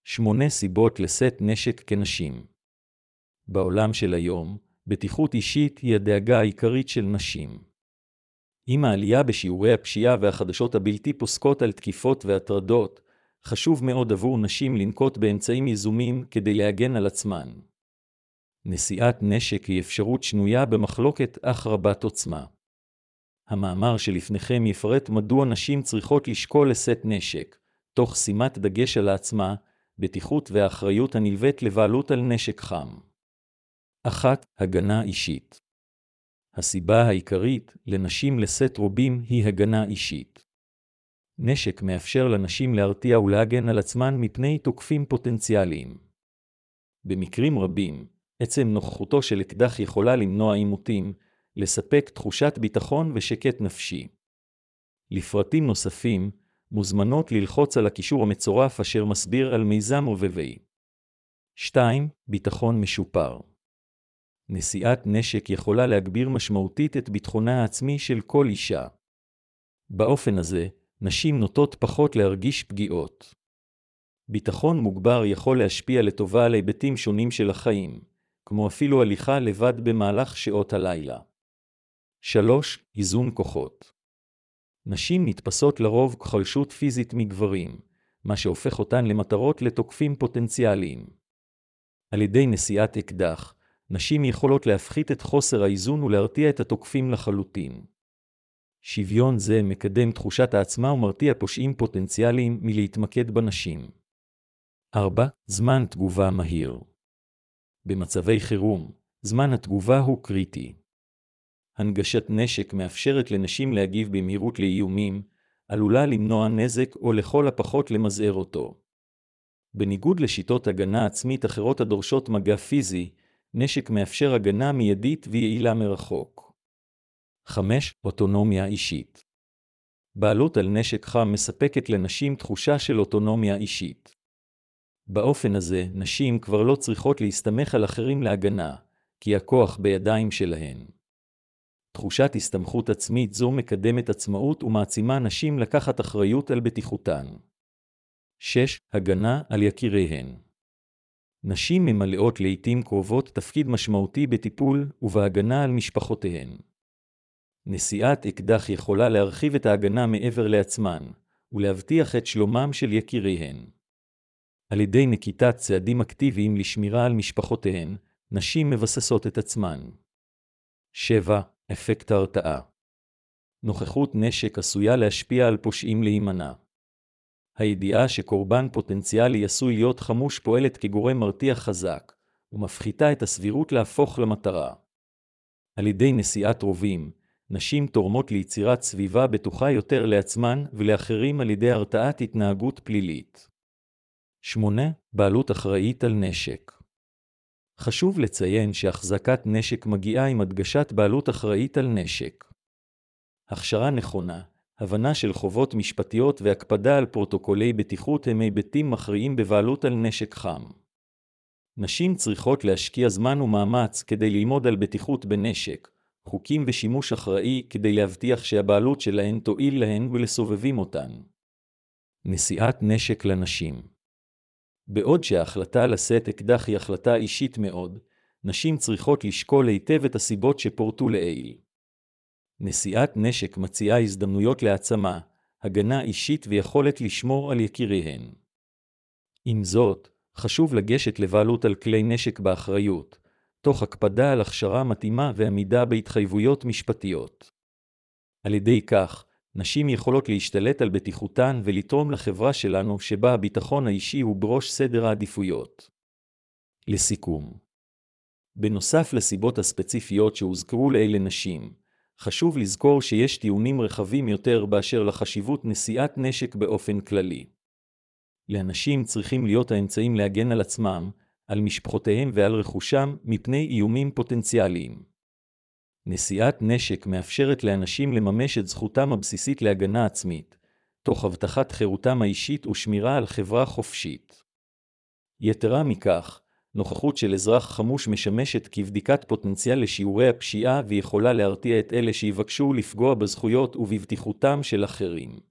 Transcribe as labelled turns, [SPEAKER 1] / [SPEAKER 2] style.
[SPEAKER 1] 8 סיבות לשאת נשק כנשים. בעולם של היום, בטיחות אישית היא הדאגה העיקרית של נשים. עם העלייה בשיעורי הפשיעה והחדשות הבלתי פוסקות על תקיפות והטרדות, חשוב מאוד עבור נשים לנקוט באמצעים יזומים כדי להגן על עצמן. נשיאת נשק היא אפשרות שנויה במחלוקת אך רבת עוצמה. המאמר שלפניכם יפרט מדוע נשים צריכות לשקול לשאת נשק, תוך שימת דגש על העצמה, בטיחות והאחריות הנלווית לבעלות על נשק חם. 1. הגנה אישית. הסיבה העיקרית לנשים לשאת רובים היא הגנה אישית. נשק מאפשר לנשים להרתיע ולהגן על עצמן מפני תוקפים פוטנציאליים. במקרים רבים, עצם נוכחותו של אקדח יכולה למנוע עימותים, לספק תחושת ביטחון ושקט נפשי. לפרטים נוספים, מוזמנות ללחוץ על הקישור המצורף אשר מסביר על מיזם רבבי. 2. ביטחון משופר. נשיאת נשק יכולה להגביר משמעותית את ביטחונה העצמי של כל אישה. באופן הזה, נשים נוטות פחות להרגיש פגיעות. ביטחון מוגבר יכול להשפיע לטובה על היבטים שונים של החיים, כמו אפילו הליכה לבד במהלך שעות הלילה. 3. איזון כוחות. נשים נתפסות לרוב כחלשות פיזית מגברים, מה שהופך אותן למטרות לתוקפים פוטנציאליים. על ידי נשיאת אקדח, נשים יכולות להפחית את חוסר האיזון ולהרתיע את התוקפים לחלוטין. שוויון זה מקדם תחושת העצמה ומרתיע פושעים פוטנציאליים מלהתמקד בנשים. 4. זמן תגובה מהיר. במצבי חירום, זמן התגובה הוא קריטי. הנגשת נשק מאפשרת לנשים להגיב במהירות לאיומים, עלולה למנוע נזק או לכל הפחות למזער אותו. בניגוד לשיטות הגנה עצמית אחרות הדורשות מגע פיזי, נשק מאפשר הגנה מיידית ויעילה מרחוק. 5. אוטונומיה אישית. בעלות על נשק חם מספקת לנשים תחושה של אוטונומיה אישית. באופן הזה, נשים כבר לא צריכות להסתמך על אחרים להגנה, כי הכוח בידיים שלהן. תחושת הסתמכות עצמית זו מקדמת עצמאות ומעצימה נשים לקחת אחריות על בטיחותן. 6. הגנה על יקיריהן. נשים ממלאות לעתים קרובות תפקיד משמעותי בטיפול ובהגנה על משפחותיהן. נשיאת אקדח יכולה להרחיב את ההגנה מעבר לעצמן, ולהבטיח את שלומם של יקיריהן. על ידי נקיטת צעדים אקטיביים לשמירה על משפחותיהן, נשים מבססות את עצמן. 7. אפקט ההרתעה. נוכחות נשק עשויה להשפיע על פושעים להימנע. הידיעה שקורבן פוטנציאלי עשוי להיות חמוש פועלת כגורם מרתיע חזק, ומפחיתה את הסבירות להפוך למטרה. על ידי נשיאת רובים, נשים תורמות ליצירת סביבה בטוחה יותר לעצמן ולאחרים על ידי הרתעת התנהגות פלילית. 8. בעלות אחראית על נשק. חשוב לציין שהחזקת נשק מגיעה עם הדגשת בעלות אחראית על נשק. הכשרה נכונה, הבנה של חובות משפטיות והקפדה על פרוטוקולי בטיחות הם היבטים מכריעים בבעלות על נשק חם. נשים צריכות להשקיע זמן ומאמץ כדי ללמוד על בטיחות בנשק, חוקים ושימוש אחראי כדי להבטיח שהבעלות שלהן תועיל להן ולסובבים אותן. נשיאת נשק לנשים. בעוד שההחלטה לשאת אקדח היא החלטה אישית מאוד, נשים צריכות לשקול היטב את הסיבות שפורטו לעיל. נשיאת נשק מציעה הזדמנויות להעצמה, הגנה אישית ויכולת לשמור על יקיריהן. עם זאת, חשוב לגשת לבעלות על כלי נשק באחריות, תוך הקפדה על הכשרה מתאימה ועמידה בהתחייבויות משפטיות. על ידי כך, נשים יכולות להשתלט על בטיחותן ולתרום לחברה שלנו שבה הביטחון האישי הוא בראש סדר העדיפויות. לסיכום. בנוסף לסיבות הספציפיות שהוזכרו לאלה נשים, חשוב לזכור שיש טיעונים רחבים יותר באשר לחשיבות נשיאת נשק באופן כללי. לאנשים צריכים להיות האמצעים להגן על עצמם, על משפחותיהם ועל רכושם מפני איומים פוטנציאליים. נשיאת נשק מאפשרת לאנשים לממש את זכותם הבסיסית להגנה עצמית, תוך הבטחת חירותם האישית ושמירה על חברה חופשית. יתרה מכך, נוכחות של אזרח חמוש משמשת כבדיקת פוטנציאל לשיעורי הפשיעה ויכולה להרתיע את אלה שיבקשו לפגוע בזכויות ובבטיחותם של אחרים.